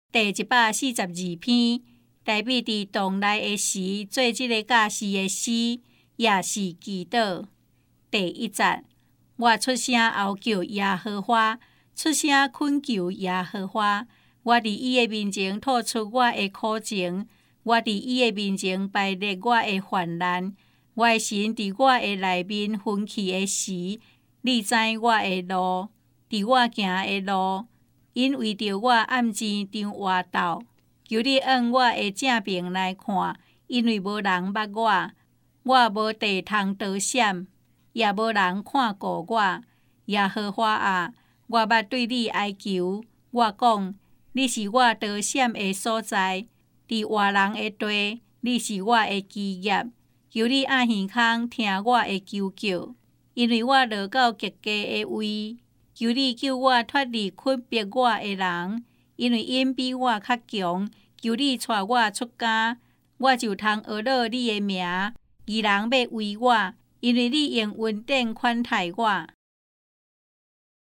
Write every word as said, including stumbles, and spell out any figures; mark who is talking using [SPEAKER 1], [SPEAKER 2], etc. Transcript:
[SPEAKER 1] 第一百四十二篇，台笔伫洞内的时，做即个教士的诗，也是祈祷。第一节，我出声呼叫耶和华，出声恳求耶和华。我伫伊的面前吐出我的苦情，我伫伊的面前排列我的患难。我的神伫我的内面分去的时，你知我的路，伫我行的路，因为着我暗前张活斗。求你按我的正面来看，因为无人捌我，我无地通躲闪，也无人看顾我。耶和华啊，我捌对你哀求，我讲，你是我躲闪的所在，伫活人的地，你是我的基业。求你按耳孔听我的求救，因为我落到极低的位。求你救我脱离困逼我的人，因为因比我较强。求你带我出家，我就通学乐你的名。义人要为我，因为你用恩典款待我。